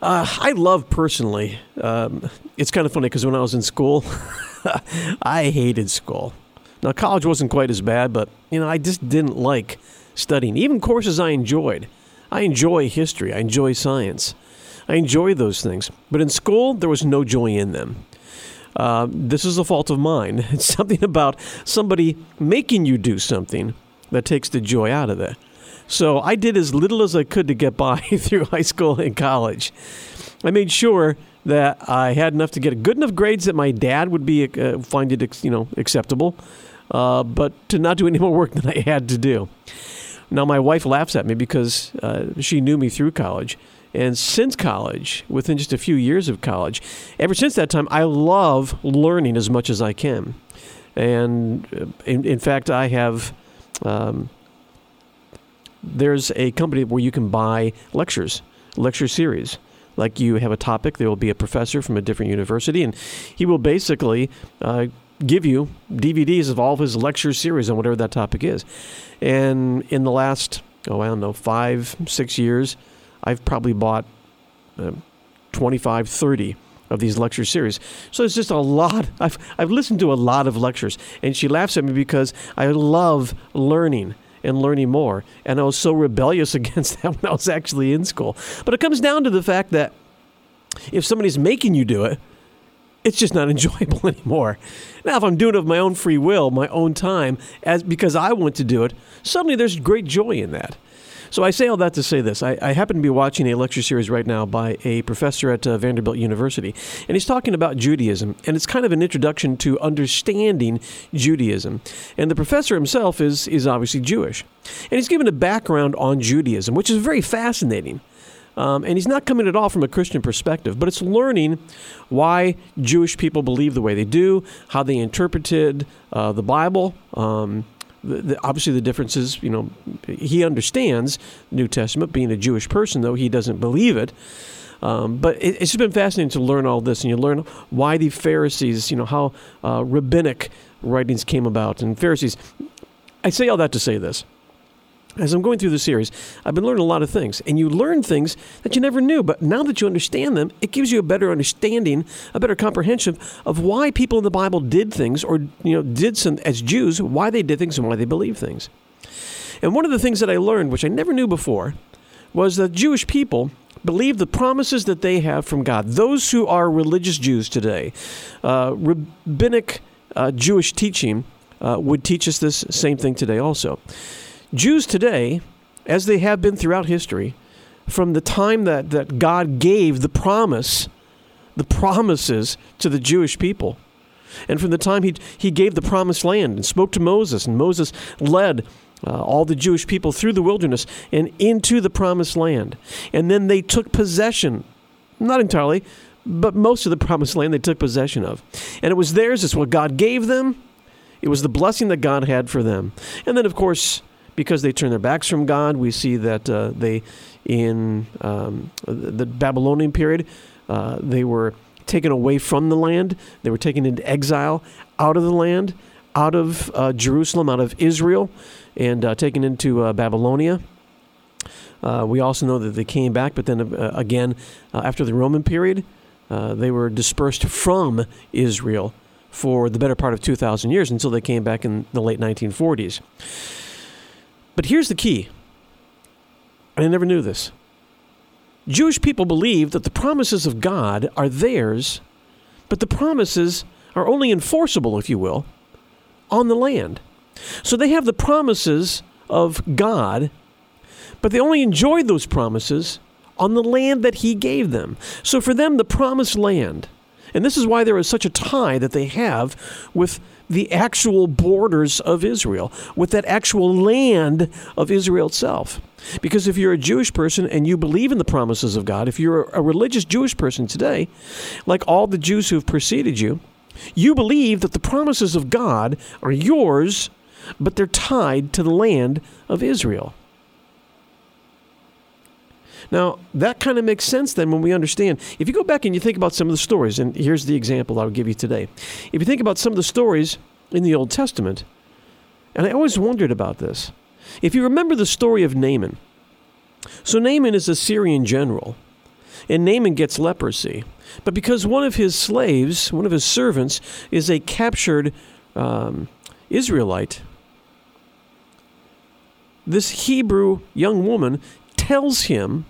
I love personally. It's kind of funny because when I was in school, I hated school. Now, college wasn't quite as bad, but, I just didn't like studying. Even courses I enjoyed. I enjoy history. I enjoy science. I enjoy those things. But in school, there was no joy in them. This is a fault of mine. It's something about somebody making you do something that takes the joy out of it. So I did as little as I could to get by through high school and college. I made sure that I had enough to get good enough grades that my dad would find it acceptable, but to not do any more work than I had to do. Now my wife laughs at me because she knew me through college. And since college, within just a few years of college, ever since that time, I love learning as much as I can. And in fact, I have, there's a company where you can buy lecture series. Like you have a topic, there will be a professor from a different university, and he will basically give you DVDs of all of his lecture series on whatever that topic is. And in the last, 5-6 years, I've probably bought 25, 30 of these lecture series. So it's just a lot. I've listened to a lot of lectures. And she laughs at me because I love learning and learning more. And I was so rebellious against that when I was actually in school. But it comes down to the fact that if somebody's making you do it, it's just not enjoyable anymore. Now, if I'm doing it of my own free will, my own time, because I want to do it, suddenly there's great joy in that. So I say all that to say this. I happen to be watching a lecture series right now by a professor at Vanderbilt University, and he's talking about Judaism, and it's kind of an introduction to understanding Judaism. And the professor himself is obviously Jewish, and he's given a background on Judaism, which is very fascinating. And he's not coming at all from a Christian perspective, but it's learning why Jewish people believe the way they do, how they interpreted the Bible. Obviously, the differences, he understands the New Testament. Being a Jewish person, though, he doesn't believe it. But it's just been fascinating to learn all this, and you learn why the Pharisees, how rabbinic writings came about. And Pharisees, I say all that to say this. As I'm going through the series, I've been learning a lot of things, and you learn things that you never knew. But now that you understand them, it gives you a better understanding, a better comprehension of why people in the Bible did things, or did some as Jews, why they did things and why they believe things. And one of the things that I learned, which I never knew before, was that Jewish people believe the promises that they have from God. Those who are religious Jews today, rabbinic Jewish teaching would teach us this same thing today also. Jews today, as they have been throughout history, from the time that God gave the promises to the Jewish people, and from the time he gave the promised land and spoke to Moses, and Moses led all the Jewish people through the wilderness and into the promised land. And then they took possession, not entirely, but most of the promised land they took possession of. And it was theirs. It's what God gave them. It was the blessing that God had for them. And then, of course, because they turned their backs from God, we see that in the Babylonian period, they were taken away from the land. They were taken into exile out of the land, out of Jerusalem, out of Israel, and taken into Babylonia. We also know that they came back, but then again, after the Roman period, they were dispersed from Israel for the better part of 2,000 years until they came back in the late 1940s. But here's the key, and I never knew this. Jewish people believe that the promises of God are theirs, but the promises are only enforceable, if you will, on the land. So they have the promises of God, but they only enjoyed those promises on the land that He gave them. So for them, the promised land, and this is why there is such a tie that they have with the actual borders of Israel, with that actual land of Israel itself. Because if you're a Jewish person and you believe in the promises of God, if you're a religious Jewish person today, like all the Jews who have preceded you, you believe that the promises of God are yours, but they're tied to the land of Israel. Now, that kind of makes sense then when we understand. If you go back and you think about some of the stories, and here's the example I'll give you today. If you think about some of the stories in the Old Testament, and I always wondered about this. If you remember the story of Naaman. So Naaman is a Syrian general, and Naaman gets leprosy. But because one of his slaves, one of his servants, is a captured Israelite, this Hebrew young woman tells him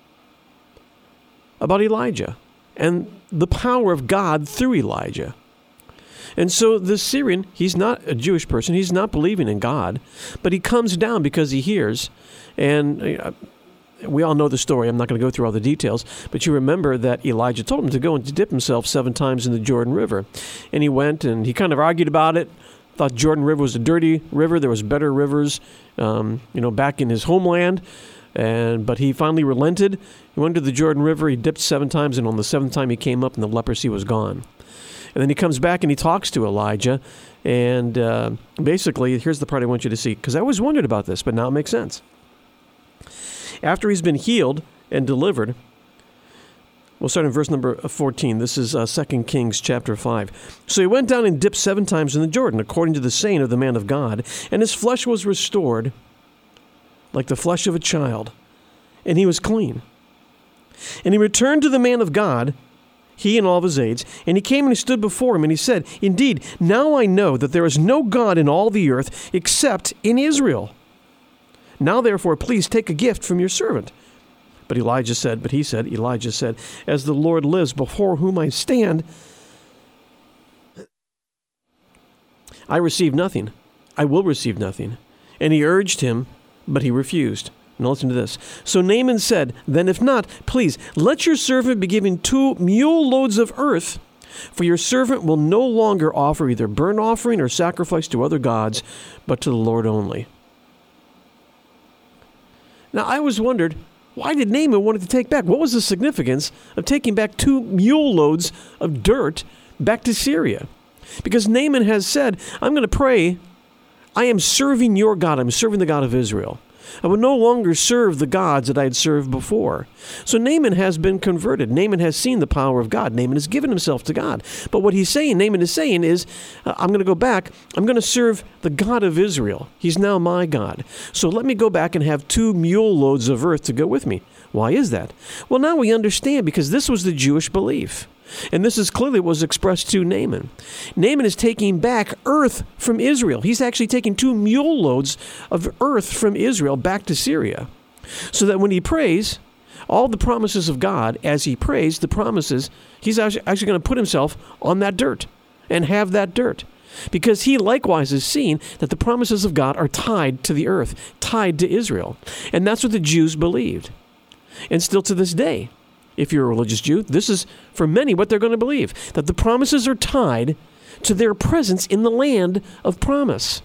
about Elijah and the power of God through Elijah. And so the Syrian, he's not a Jewish person, he's not believing in God, but he comes down because he hears. And we all know the story. I'm not going to go through all the details, but you remember that Elijah told him to go and to dip himself 7 times in the Jordan River. And he went, and he kind of argued about it, thought Jordan River was a dirty river. There was better rivers, back in his homeland. But he finally relented. He went to the Jordan River. He dipped 7 times, and on the 7th time he came up, and the leprosy was gone. And then he comes back and he talks to Elijah. And basically, here's the part I want you to see, because I always wondered about this, but now it makes sense. After he's been healed and delivered, we'll start in verse number 14. This is 2 Kings chapter 5. So he went down and dipped 7 times in the Jordan, according to the saying of the man of God, and his flesh was restored like the flesh of a child, and he was clean. And he returned to the man of God, he and all of his aides, and he came and he stood before him, and he said, "Indeed, now I know that there is no God in all the earth except in Israel. Now therefore, please take a gift from your servant." But Elijah said, "As the Lord lives, before whom I stand, I receive nothing. I will receive nothing." And he urged him, but he refused. Now listen to this. So Naaman said, "Then if not, please, let your servant be given 2 mule loads of earth, for your servant will no longer offer either burnt offering or sacrifice to other gods, but to the Lord only." Now I always wondered, why did Naaman want to take back? What was the significance of taking back 2 mule loads of dirt back to Syria? Because Naaman has said, "I'm going to pray. I am serving your God. I'm serving the God of Israel. I will no longer serve the gods that I had served before." So Naaman has been converted. Naaman has seen the power of God. Naaman has given himself to God. But what Naaman is saying is, I'm going to go back. I'm going to serve the God of Israel. He's now my God. So let me go back and have 2 mule loads of earth to go with me. Why is that? Well, now we understand, because this was the Jewish belief. And this is clearly what was expressed to Naaman. Naaman is taking back earth from Israel. He's actually taking 2 mule loads of earth from Israel back to Syria. So that when he prays, all the promises of God, as he prays, the promises, he's actually going to put himself on that dirt and have that dirt. Because he likewise is seeing that the promises of God are tied to the earth, tied to Israel. And that's what the Jews believed. And still to this day, if you're a religious Jew, this is, for many, what they're going to believe, that the promises are tied to their presence in the land of promise.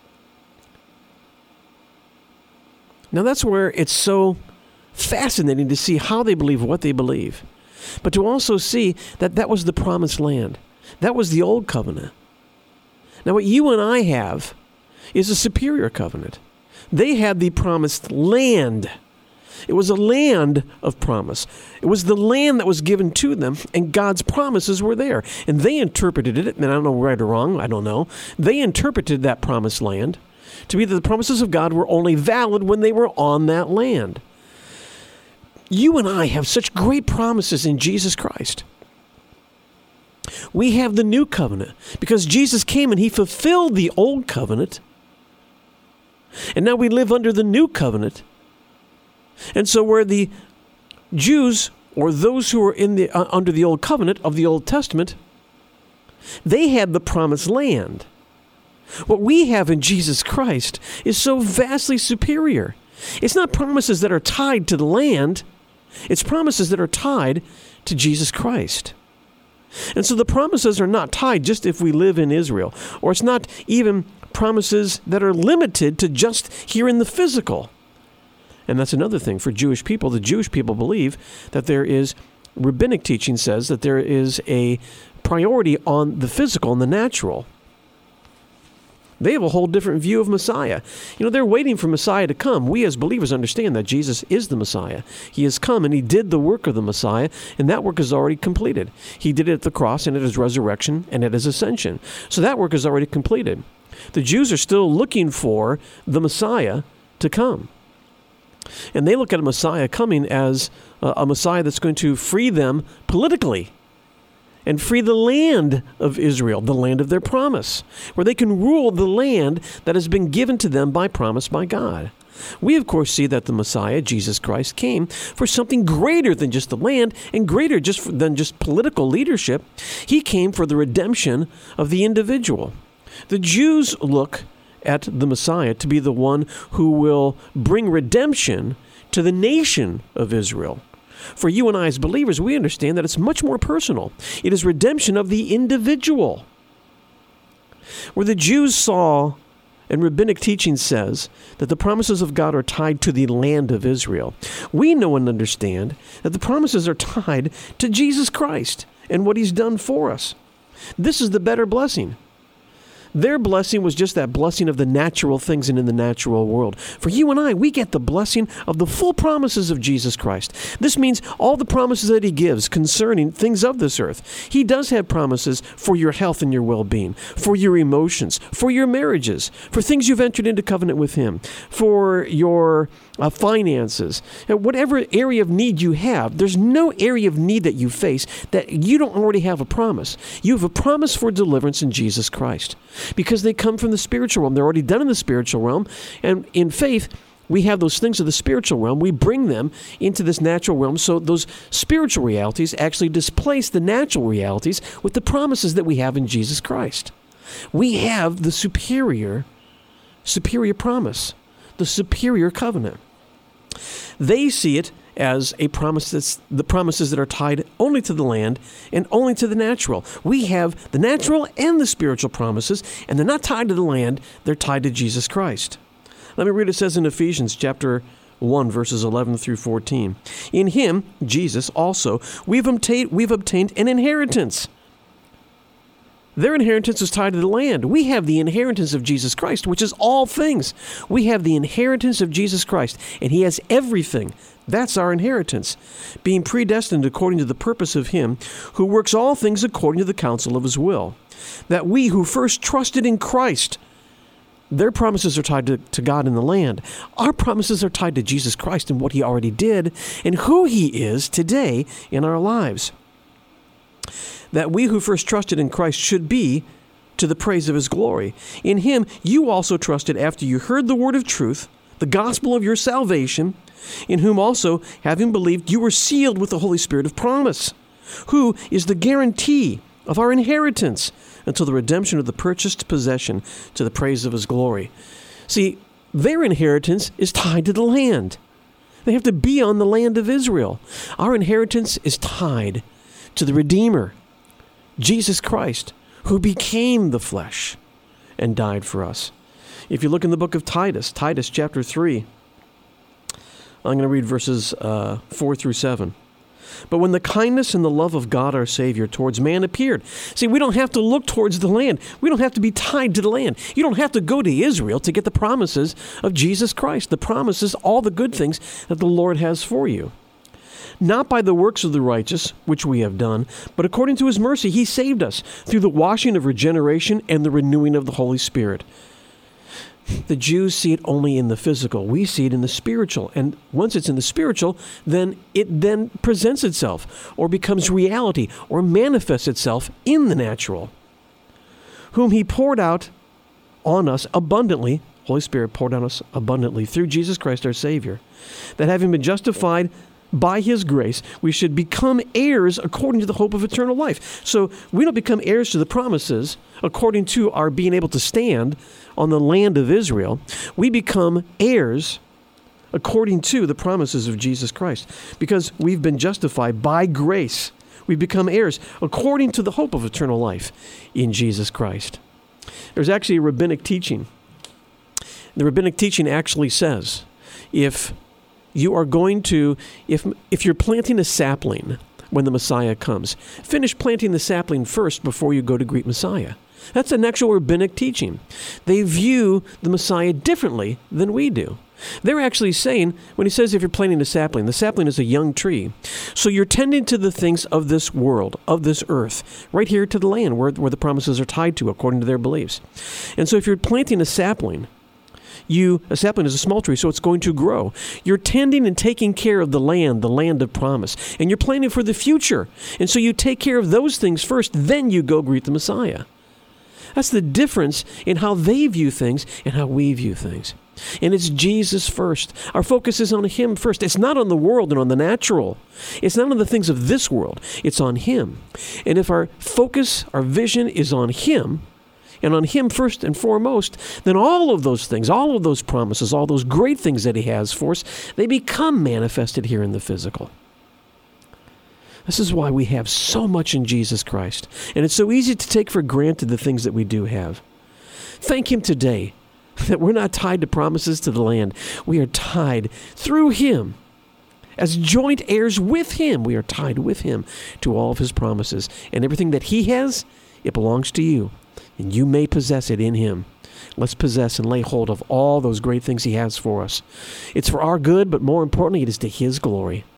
Now that's where it's so fascinating to see how they believe what they believe, but to also see that that was the promised land. That was the old covenant. Now what you and I have is a superior covenant. They had the promised land. It was a land of promise. It was the land that was given to them, and God's promises were there. And they interpreted it, and I don't know right or wrong, I don't know. They interpreted that promised land to be that the promises of God were only valid when they were on that land. You and I have such great promises in Jesus Christ. We have the new covenant because Jesus came and he fulfilled the old covenant. And now we live under the new covenant. And so where the Jews, or those who were in the under the old covenant of the Old Testament, they had the promised land. What we have in Jesus Christ is so vastly superior. It's not promises that are tied to the land. It's promises that are tied to Jesus Christ. And so the promises are not tied just if we live in Israel, or it's not even promises that are limited to just here in the physical. And that's another thing for Jewish people. The Jewish people believe that there is, rabbinic teaching says that there is a priority on the physical and the natural. They have a whole different view of Messiah. You know, they're waiting for Messiah to come. We as believers understand that Jesus is the Messiah. He has come and he did the work of the Messiah, and that work is already completed. He did it at the cross and at his resurrection and at his ascension. So that work is already completed. The Jews are still looking for the Messiah to come. And they look at a Messiah coming as a Messiah that's going to free them politically and free the land of Israel, the land of their promise, where they can rule the land that has been given to them by promise by God. We, of course, see that the Messiah, Jesus Christ, came for something greater than just the land and greater than just political leadership. He came for the redemption of the individual. The Jews look at the Messiah to be the one who will bring redemption to the nation of Israel. For you and I as believers, we understand that it's much more personal. It is redemption of the individual. Where the Jews saw, and rabbinic teaching says, that the promises of God are tied to the land of Israel, we know and understand that the promises are tied to Jesus Christ and what He's done for us. This is the better blessing. Their blessing was just that blessing of the natural things and in the natural world. For you and I, we get the blessing of the full promises of Jesus Christ. This means all the promises that He gives concerning things of this earth. He does have promises for your health and your well-being, for your emotions, for your marriages, for things you've entered into covenant with Him, for your finances. Whatever area of need you have, there's no area of need that you face that you don't already have a promise. You have a promise for deliverance in Jesus Christ, because they come from the spiritual realm. They're already done in the spiritual realm. And in faith, we have those things of the spiritual realm. We bring them into this natural realm. So those spiritual realities actually displace the natural realities with the promises that we have in Jesus Christ. We have the superior promise, the superior covenant. They see it as a promise, the promises that are tied only to the land and only to the natural. We have the natural and the spiritual promises, and they're not tied to the land, they're tied to Jesus Christ. Let me read what it says in Ephesians chapter 1, verses 11 through 14. In Him, Jesus, also, we've obtained an inheritance. Their inheritance is tied to the land. We have the inheritance of Jesus Christ, which is all things. We have the inheritance of Jesus Christ, and He has everything. That's our inheritance, being predestined according to the purpose of Him who works all things according to the counsel of His will, that we who first trusted in Christ, their promises are tied to God in the land. Our promises are tied to Jesus Christ and what He already did and who He is today in our lives. That we who first trusted in Christ should be to the praise of His glory. In Him you also trusted after you heard the word of truth, the gospel of your salvation, in whom also, having believed, you were sealed with the Holy Spirit of promise, who is the guarantee of our inheritance until the redemption of the purchased possession to the praise of His glory. See, their inheritance is tied to the land. They have to be on the land of Israel. Our inheritance is tied to the Redeemer, Jesus Christ, who became the flesh and died for us. If you look in the book of Titus chapter 3, I'm going to read verses 4 through 7. But when the kindness and the love of God our Savior towards man appeared. See, we don't have to look towards the land. We don't have to be tied to the land. You don't have to go to Israel to get the promises of Jesus Christ, the promises, all the good things that the Lord has for you. Not by the works of the righteous, which we have done, but according to His mercy He saved us through the washing of regeneration and the renewing of the Holy Spirit. The Jews see it only in the physical. We see it in the spiritual. And once it's in the spiritual, then it presents itself or becomes reality or manifests itself in the natural. Whom He poured out on us abundantly, Holy Spirit poured on us abundantly through Jesus Christ our Savior, that having been justified by His grace, we should become heirs according to the hope of eternal life. So we don't become heirs to the promises according to our being able to stand on the land of Israel. We become heirs according to the promises of Jesus Christ, because we've been justified by grace. We become heirs according to the hope of eternal life in Jesus Christ. There's actually a rabbinic teaching. The rabbinic teaching actually says, if you are going to, if you're planting a sapling when the Messiah comes, finish planting the sapling first before you go to greet Messiah. That's an actual rabbinic teaching. They view the Messiah differently than we do. They're actually saying, when He says if you're planting a sapling is a young tree. So you're tending to the things of this world, of this earth, right here to the land where the promises are tied to according to their beliefs. And so if you're planting a sapling, A sapling is a small tree, so it's going to grow. You're tending and taking care of the land of promise. And you're planning for the future. And so you take care of those things first, then you go greet the Messiah. That's the difference in how they view things and how we view things. And it's Jesus first. Our focus is on Him first. It's not on the world and on the natural. It's not on the things of this world. It's on Him. And if our focus, our vision is on Him, and on Him first and foremost, then all of those things, all of those promises, all those great things that He has for us, they become manifested here in the physical. This is why we have so much in Jesus Christ. And it's so easy to take for granted the things that we do have. Thank Him today that we're not tied to promises to the land. We are tied through Him. As joint heirs with Him, we are tied with Him to all of His promises. And everything that He has, it belongs to you. And you may possess it in Him. Let's possess and lay hold of all those great things He has for us. It's for our good, but more importantly, it is to His glory.